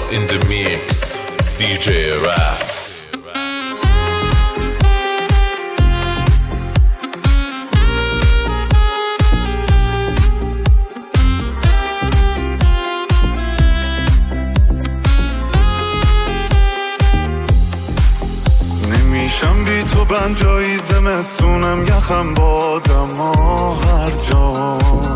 in the mix, DJ Ras. نمیشم بی تو بند جایی زمستونم یخم بادم هر جا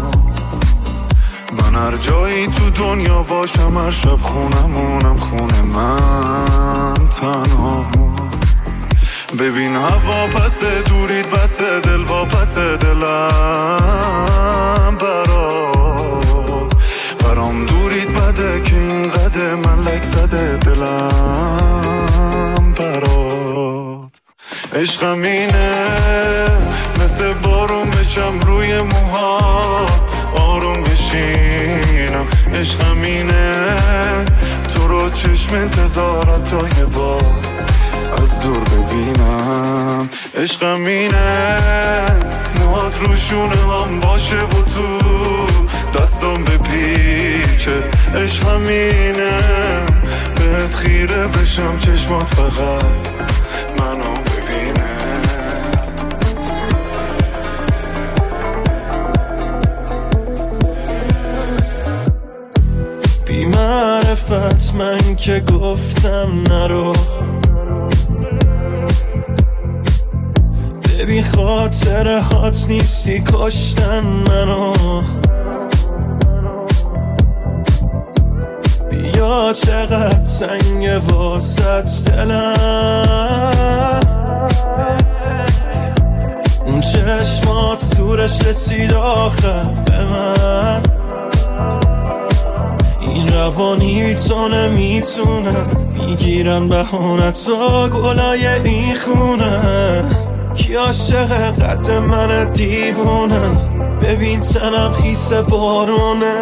من هر جایی تو دنیا باشم هر شب خونمونم خونه من تنها ببین هوا پس دورید بس دل و پس دلم برام دورید بده که این قده من لک زده دلم برات عشقم اینه مثل بارون بچم روی موها آروم بشینم عشقم اینه تو رو چشم انتظارت تا یه بار از دور ببینم عشقم اینه موهات روشونه هم باشه و تو دستم بپیچه عشقم اینه بهت خیره بشم چشمات فقط منو ببینه بی معرفت من که گفتم نرو ببین خاطره هات نیستی کشتن منو بیا چقدر تنگه واسط دلم اون چشمات سورش رسید آخر به من این روانی تو نمیتونم میگیرن بهانتا گلای این خونه کی عاشق قد من دیوونه ببین تنم خیس بارونه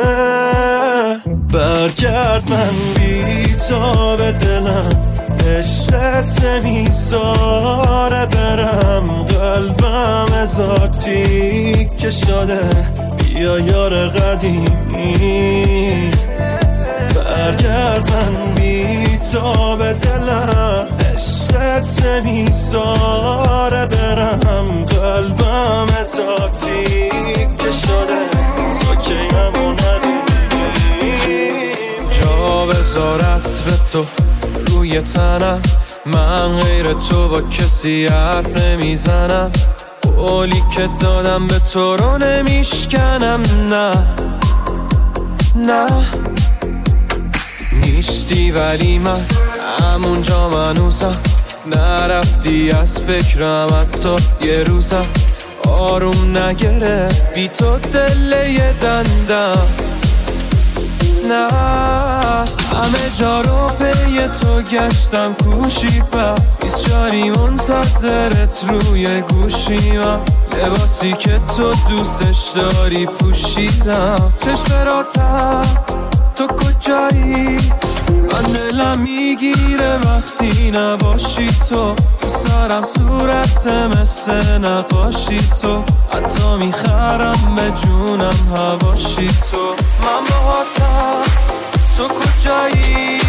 برگرد من بی تا به دلم عشقت نمیذاره برم قلبم هزار تیکه شده بیا یار قدیمی برگرد من بی تا به دلم عشقت نمیذاره برم قلبم هزار تیکه شده تو که همو ندیدیم جا بذار عطر تو روی تنم من غیر تو با کسی حرف نمیزنم قولی که دادم به تو رو نمیشکنم نه نیستی ولی من همونجا منوزم نرفتی از فکرم حتی یه روزم آروم نگره بی تو دل یه دندم نه همه جا رو پی تو گشتم کوشی پس 24 منتظرت روی گوشیمم لباسی که تو دوستش داری پوشیدم چشم راتم تو کجایی من دلم میگیره وقتی نباشی تو دوست دارم صورت مثل نقاشی تو حتی میخرم به جونم هواشی تو من باهاتم تو کجایی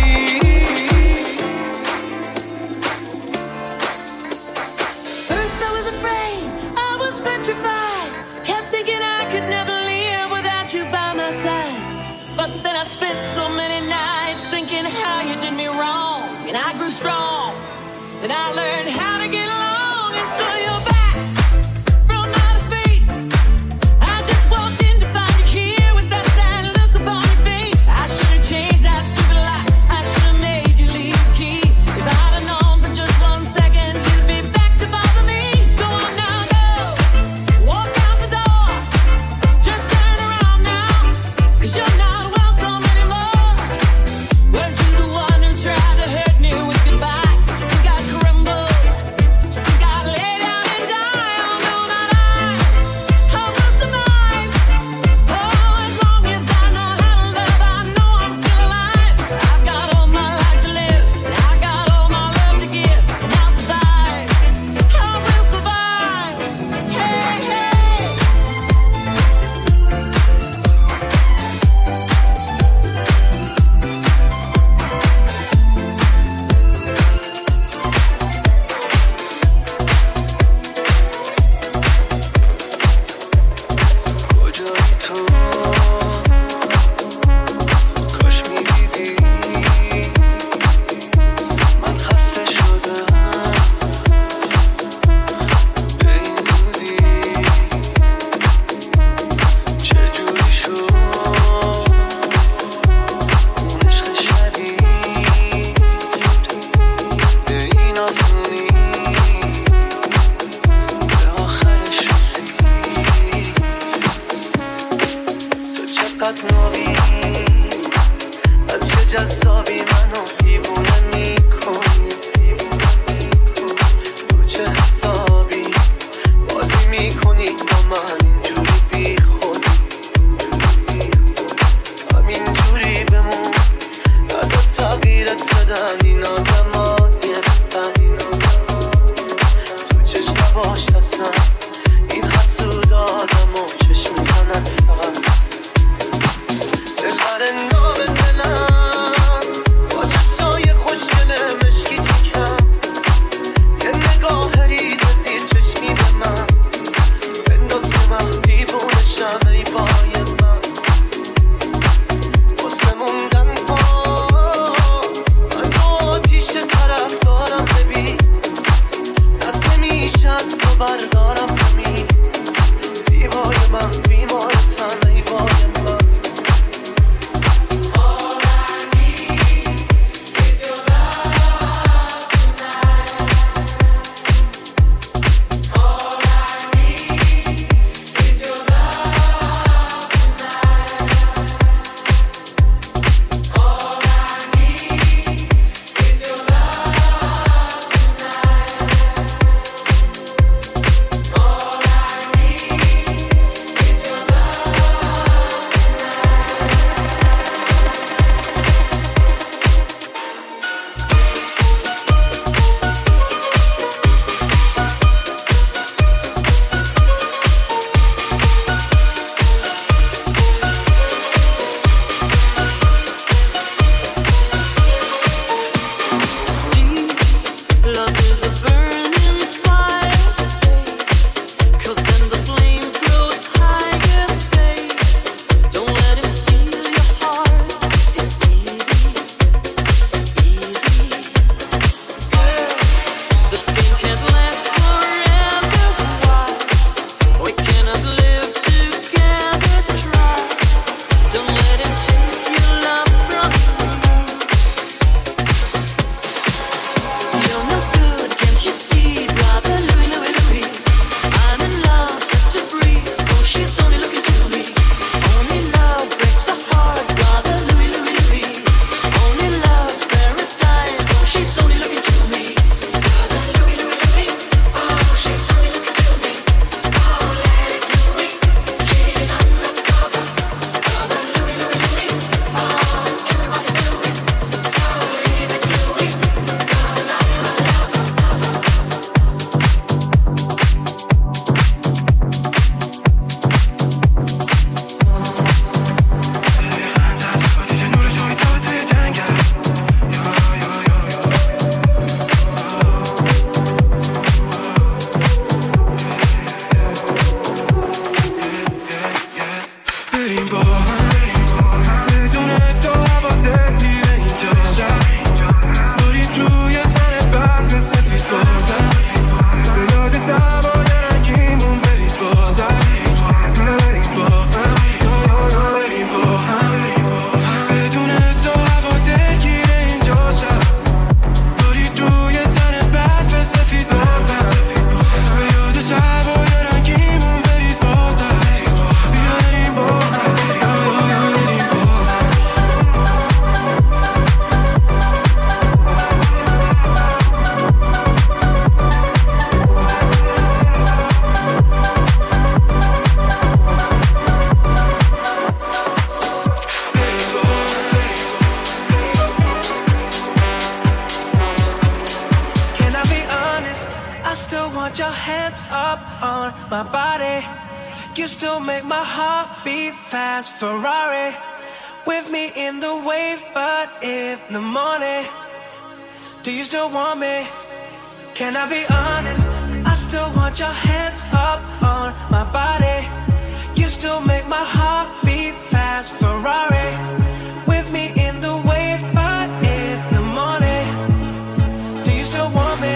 First I was afraid, I was petrified kept thinking I could never live without you by my side but then I spent so many nights thinking how you did me wrong and I grew strong then I learned how to get along and so you're back from outer space I just walked in to find you here with that sad look upon your face I should have changed that stupid lie I should have made you leave the key if I'd have known for just 1 second you'd be back to bother me go on now go walk out the door just turn around now 'cause you're not welcome anymore weren't you the one who tried to hurt me with goodbye think I crumbled still want your hands up on my body. You still make my heart beat fast. Ferrari with me in the wave, but in the morning. Do you still want me? Can I be honest? I still want your hands up on my body. You still make my heart beat fast. Ferrari with me in the wave, but in the morning. Do you still want me?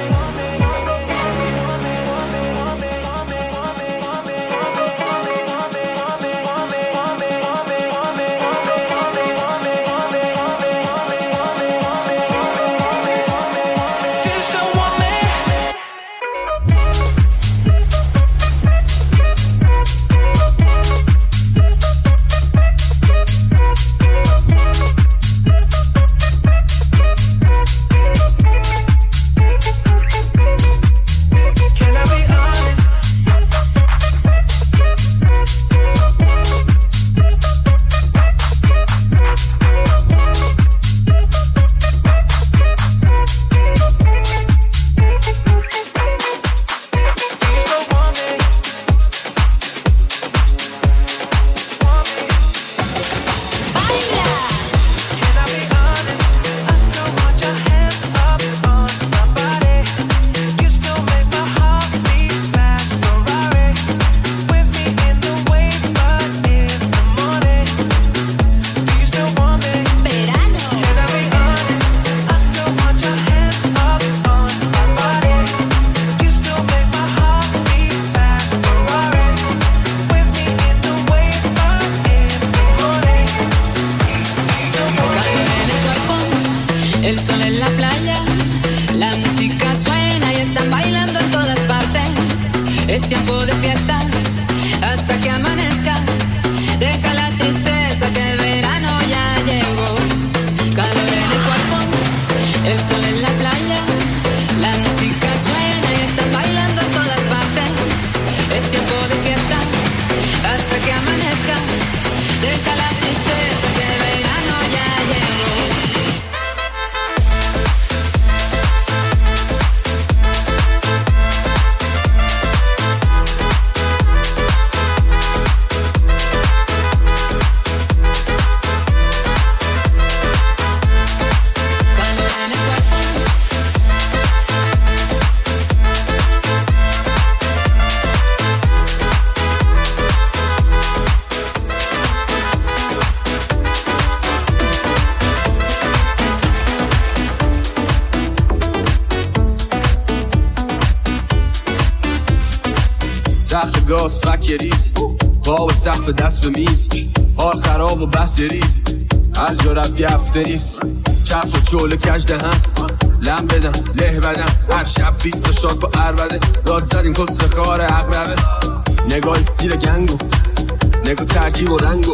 گاز فک ریز پا سقف دست به میز حال خراب و بحث ریز هر جا رفت یه هفته نیست کف و چوله کج دهن لم بدم له بدم هر شب 20 تا شاد با عربده داد زدیم کس خار عقربه نگاه استیل گنگو نگاه ترکیب و رنگو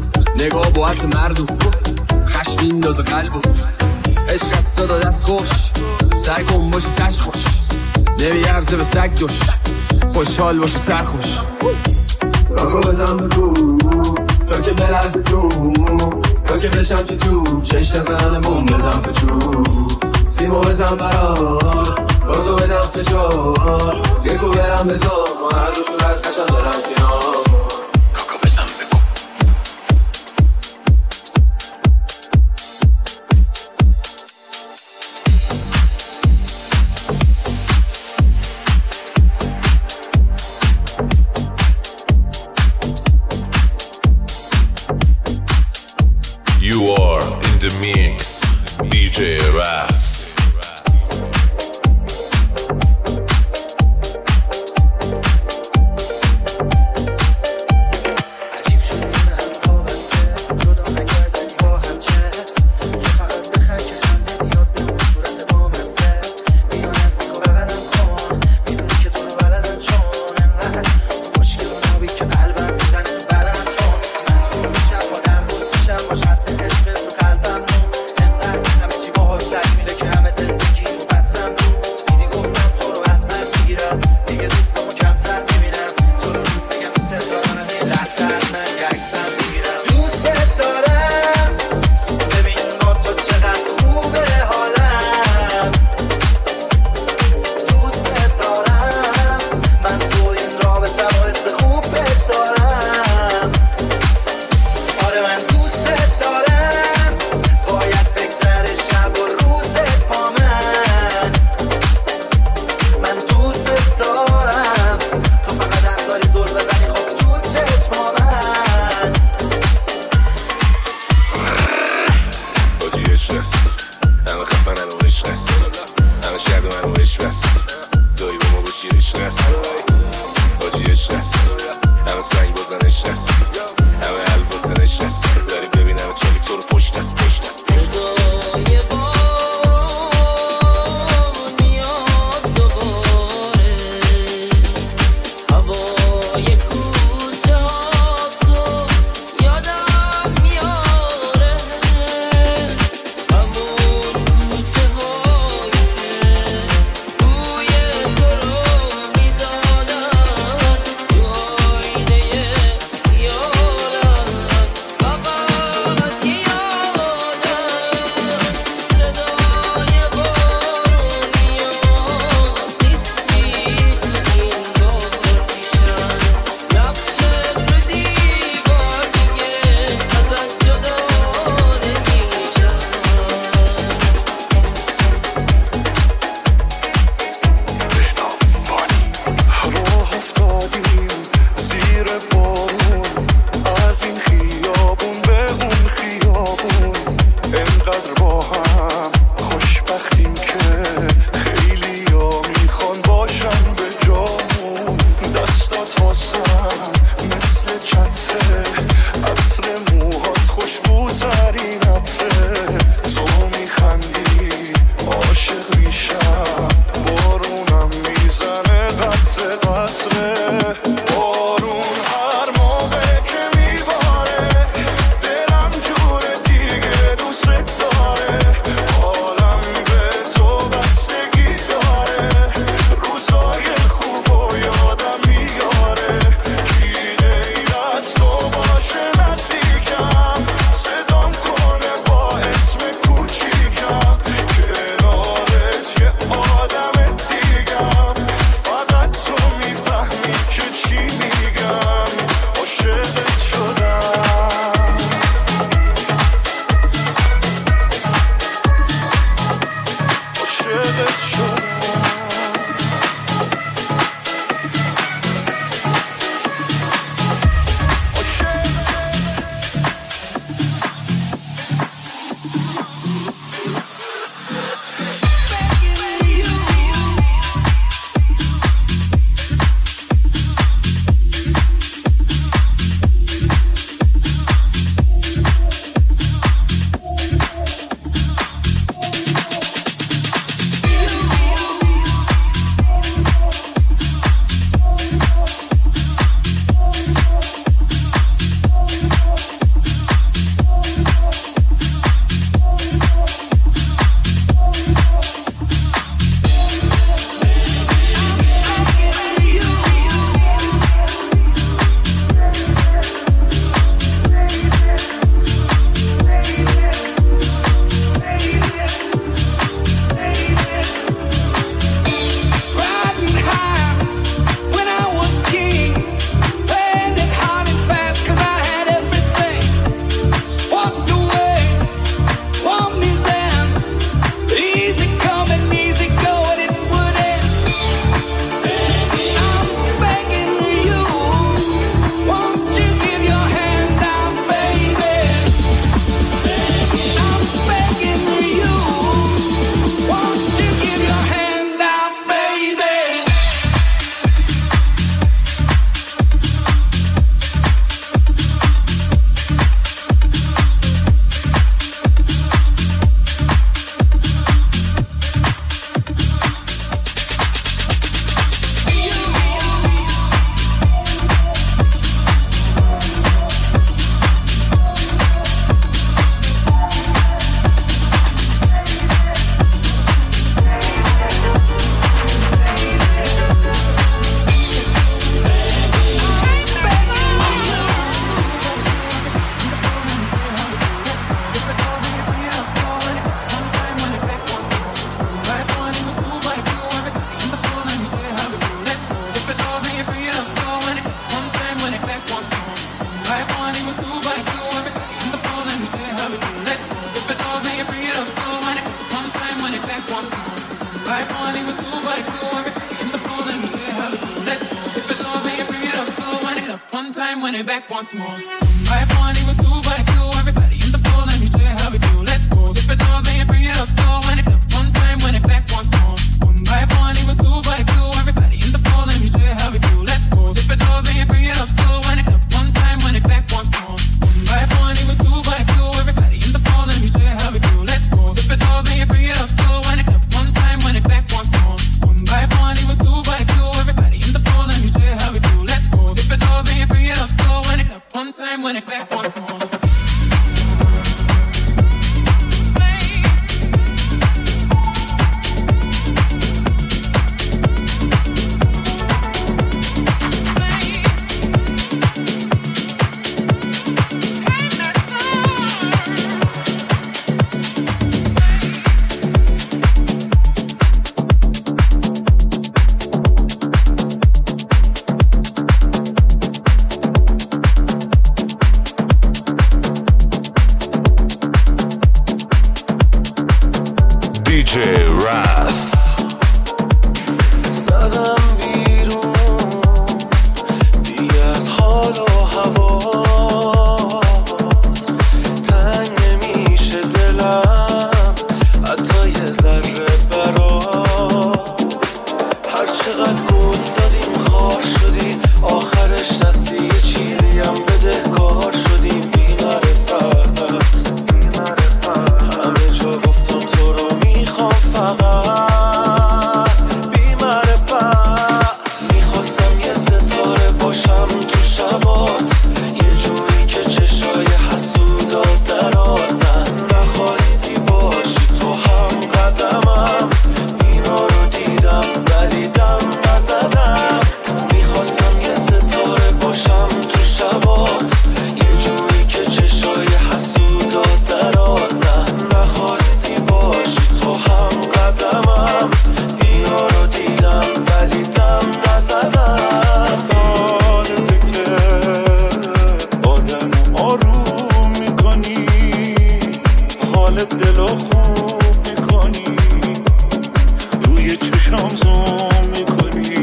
نگاه با حت مردو خشم میندازه قلبو عشق از داد دست خوش سعی کن باشی تش خوش نمیارزه به سگ دوش خوشحال باش و سرخوش کاکو بزن بگو تا که بلد تو تا که بشم تو چشت زنن بوم بزن بچو سیمو بزن برار بازو بدم فشار یکو برم بزن ما هر دو صورت قشن دارم کنار کاکو بزن بگو You are in the mix, DJ Ras. time, run it back once more. One by one, even two by two. Everybody in the pool, let me show you how we do. Let's go. Dip it all, then bring it up slow. Run it up one time, run it back once more. One by one, even two by two. Everybody in the pool, let me show you how we do. Let's go. Dip it all, then bring it up slow. Run it up one time, run it back once more. One by one, even two by two. Everybody in the pool, let me show you how we do. Let's go. Dip it all, then bring it up slow. Run it up one time, run it back once more. One by one, even two by two. Everybody in the pool, let me show you how we do. Let's go. Dip it all, then bring it up slow. Run it up one time, run it back once more. DJ Ras. زدم بیرون دیگه از حال و هوا تنگ نمیشه دلم حتی یه ذره برا هر چقدر گل دادیم خار شدی آخرش دستی یه چیزی هم بدهکار شدیم بی معرفت همه جا گفتم تو رو میخوام فقط بی معرفت میخواستم یه ستاره باشم تو شبات یه جوری که چشای حسودات درات نخواستی باشی تو هم قدمم اینا رو دیدم ولی دم نزدم میخواستم یه ستاره باشم تو شبات یه جوری که چشای حسودات درات نخواستی باشی تو هم قدمم اینا رو دیدم ولی دم نزدم یادته که آدم آروم میکنی حال دل خوب میکنی روی چشام زوم میکنی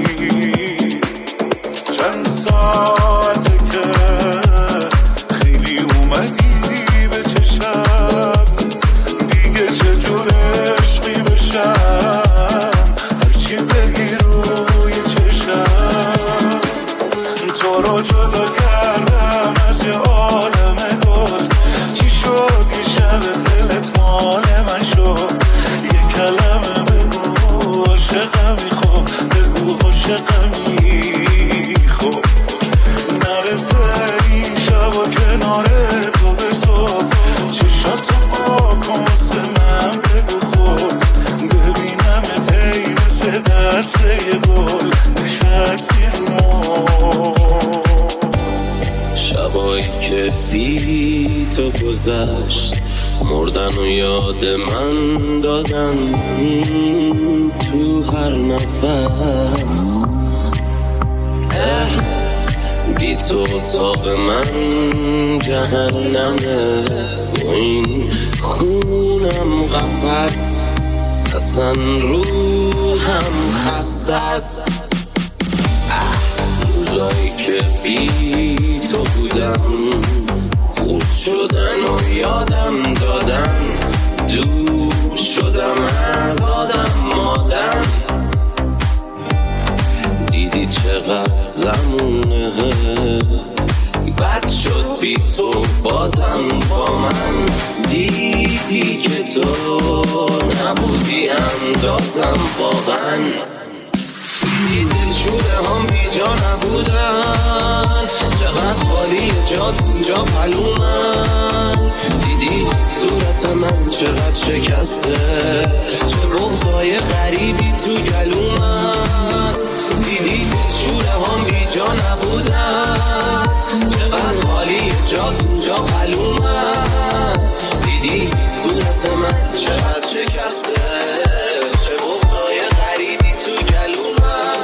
چند ساعته که خیلی اومدی به چشم دیگه چجور عشقی بشم هرچی بگی روی چشم تو رو جدا کردم از یه عالم گل چی شد یه شب دلت مال من شد یه کلمه بگو عاشقمی خب بگو عاشقمی خب نرسه این شب و کنار تو به صبح چشاتو پاکن واسه من بگو خب ببینم تی مثل دسته یه گل نشستی رو شبایی که بی تو گذشت مردن و یاد من دادن تو هر نفس بی تو اتاق من جهنمه و این خونم قفس اصلا روحم خسته است روزایی که بی تو بودم خود شدن و یادم دادن دور شدم از آدم مادم دیدی چقدر زمونه بد شد بی تو بازم با من دیدی که تو نبودی اندازم واقعا دیدی دلشونه هم بی جا نبودن چقدر خالی جات اینجا پلومن دیدی صورت من چقدر شکسته چه بغضای غریبی تو گلومن دیدی دلشونه هم بی جا نبودن چقدر خالی جات اینجا پلومن دیدی صورت من چقدر شکسته چه بغضای غریبی تو گلومن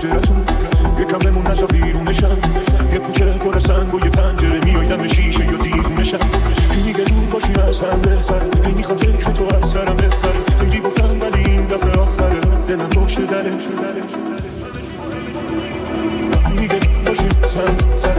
پنجرتون یکم بمون نزا بیرونشم یه کوچه پر سنگ و یه پنجره میایدم شیشه یا دیوونشم کی میگه دور باشیم از هم بهتره هی میخواد فکر تو از سرم بپره خیلی گفتم ولی این دفعه آخره دلم پشت دره میگه باشیم از هم